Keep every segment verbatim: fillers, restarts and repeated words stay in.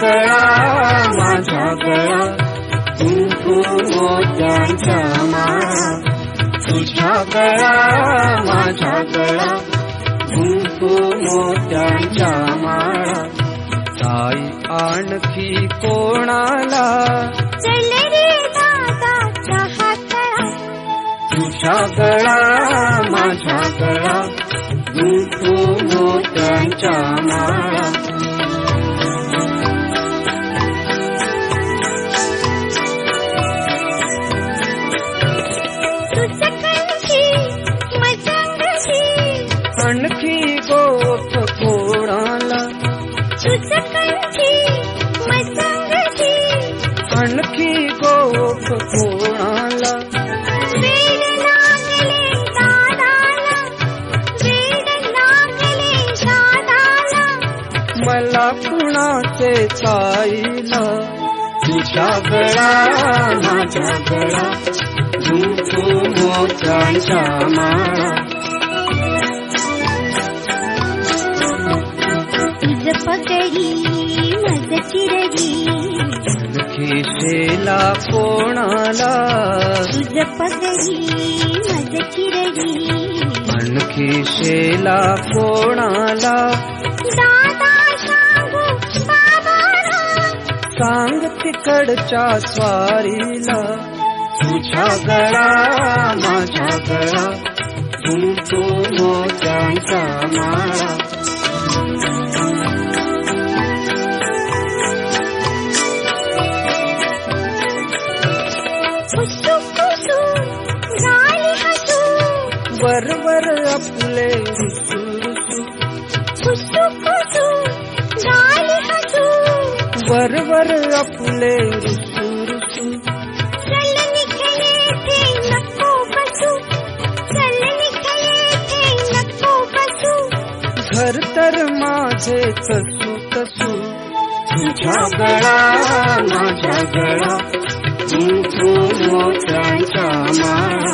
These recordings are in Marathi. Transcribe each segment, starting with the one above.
गळा माझा गळा कुंकू मोत्यांचा माळा तुझा गळा माझा गळा कुंकू मोत्यांचा माळा ताई आणखी कोणाला चल रे दादाच्या हातळा तुझा गळा माझा गळा कुंकू मोत्यांचा माळा आणखी गोप कोणाला तुझ कंठी मसंगती आणखी गोप कोणाला वेड लागले दादाला वेड लागले दादाला मला कुणाचे ताईला तुझा गळा माझा गळा कुंकू मोत्यांचा माळा तुझ पगडी मज चिरडी खिसेला कोणाला तुझ पगडी मज चिरडी खिसेला कोणाला दादा सांगू बाबाला सांग तिकडच्या स्वारीला तुझा गळा माझा गळा कुंकू मोत्यांचा माळा वरवर आपले रुसू रुसू खुशू खुशू गाली हसू वरवर आपले रुसू रुसू चल निघले थे नको बसू चल निघले थे नको बसू घर तर माझे तसू तसू तुझा गळा माझा गळा कुंकू मोत्यांचा माळा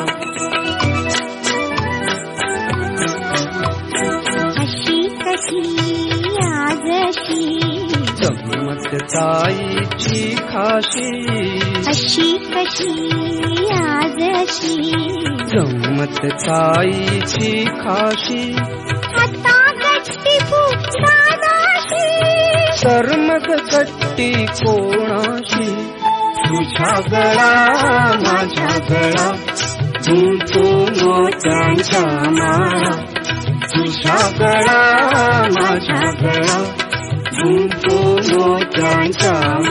गंमत ताईची खाशी अशी कशी आज अशी गंमत ताईची खाशी आता गट्टी दादाशी तर मग गट्टी कोणाशी तुझा गळा माझा गळा कुंकू मोत्यांचा माळा तुझा गळा माझा गळा कुंकू मोत्यांचा